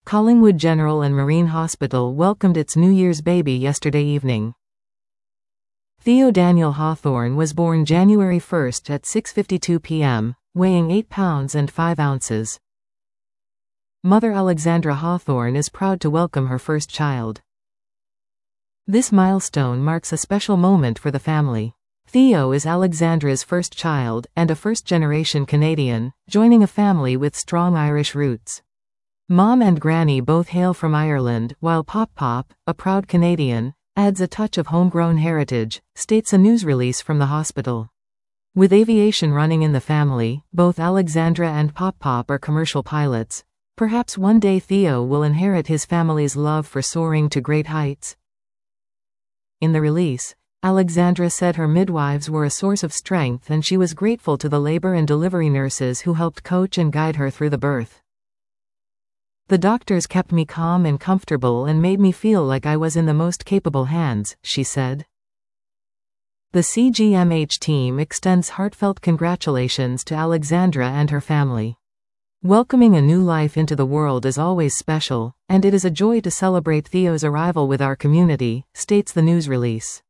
Collingwood General and Marine Hospital welcomed its New Year's baby yesterday evening. Theo Daniel Hawthorne was born January 1 at 6:52 p.m., weighing 8 pounds and 5 ounces. Mother Alexandra Hawthorne is proud to welcome her first child. This milestone marks a special moment for the family. Theo is Alexandra's first child, and a first-generation Canadian, joining a family with strong Irish roots. Mom and Granny both hail from Ireland, while Pop Pop, a proud Canadian, adds a touch of homegrown heritage, states a news release from the hospital. With aviation running in the family, both Alexandra and Pop Pop are commercial pilots. Perhaps one day Theo will inherit his family's love for soaring to great heights. In the release, Alexandra said her midwives were a source of strength and she was grateful to the labor and delivery nurses who helped coach and guide her through the birth. The doctors kept me calm and comfortable and made me feel like I was in the most capable hands, she said. The CGMH team extends heartfelt congratulations to Alexandra and her family. Welcoming a new life into the world is always special, and it is a joy to celebrate Theo's arrival with our community, states the news release.